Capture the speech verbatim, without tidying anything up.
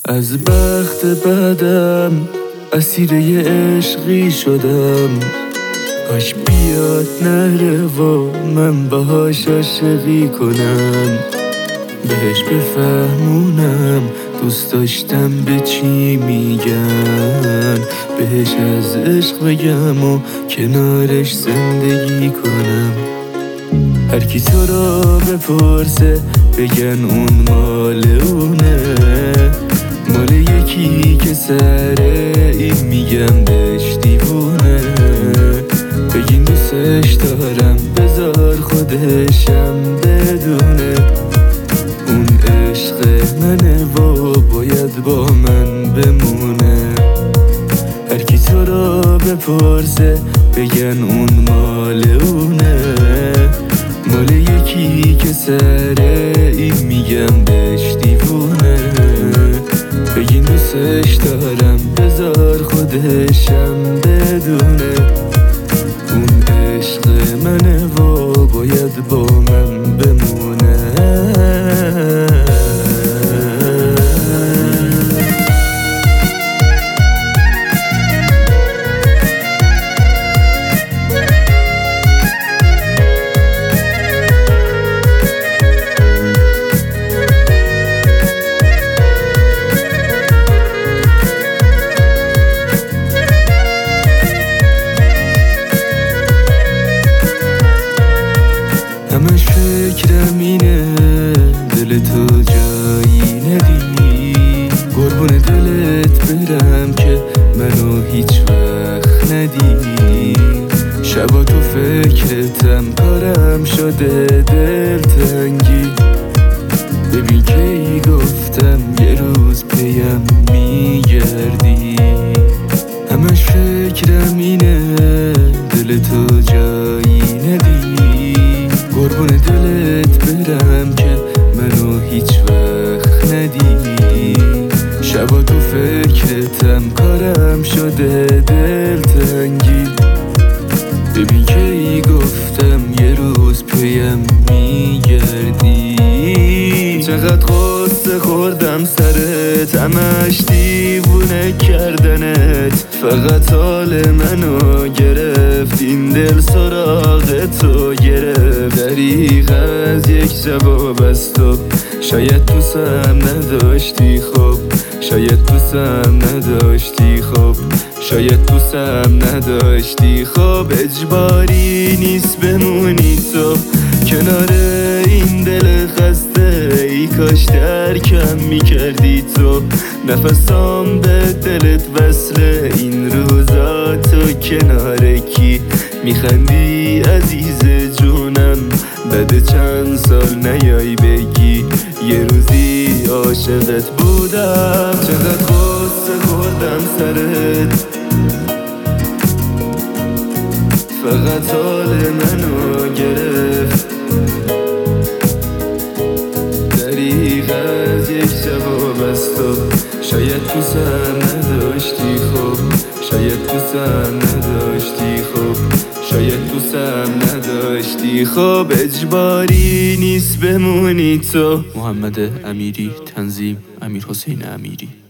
از بخت بدم اسیر یه عشقی شدم، کاش بیاد نره و من باهاش عاشقی کنم، بهش بفهمونم دوست داشتم به چی میگن، بهش از عشق بگم و کنارش زندگی کنم. هر کی تو رو بپرسه بگن اون مال اونه، مال یکی که سره این میگم بهش دیوونه. بگین دوستش دارم بذار خودشم بدونه، اون عشق منه و باید با من بمونه. هر کی تو رو بپرسه بگن اون مال اونه، مال یکی که سره این میگم بهش دیوونه. بگین دوستش دارم بذار خودشم بدونه، اون عشق منه و باید با من بمونه. همش فکرم اینه دل تو جایی ندی، قربون دلت برم که منو هیچ وقت ندی. شبا تو فکرتم کارم شده دلتنگی، ببین کی گفتم یه روز پیم میگردی. همش فکرم اینه دل تو جایی ندی، قربون دلت برم که منو هیچ وقت ندی. شبا تو فکرتم کارم شده دلتنگی، ببین کی گفتم یه روز پیم میگردی. چقدر قصه خوردم سرت، همش دیوونه کردنت، فقط حال منو گرفت این دل سراغ تو گرفت. دریغ از یک جواب از تو، شاید دوستم نداشتی خب، شاید دوستم نداشتی خب، شاید دوستم نداشتی خب. اجباری نیست بمونی تو کنار این دل خسته، ای کاش درکم میکردی تو، نفسام به دلت وصله. این روزا تو کنار کی میخندی عزیز جونم، بعد چند سال نیای بگی یه روزی عاشقت بودم. چقدر قصه خوردم سرت، فقط حال منو گرفت. دریغ از یک جواب از تو، شاید دوستم نداشتی خب، شاید دوستم نداشتی خب، شاید دوستم نداشتی خب. اجباری نیست بمونی تو. محمد امیری، تنظیم امیر حسین امیری.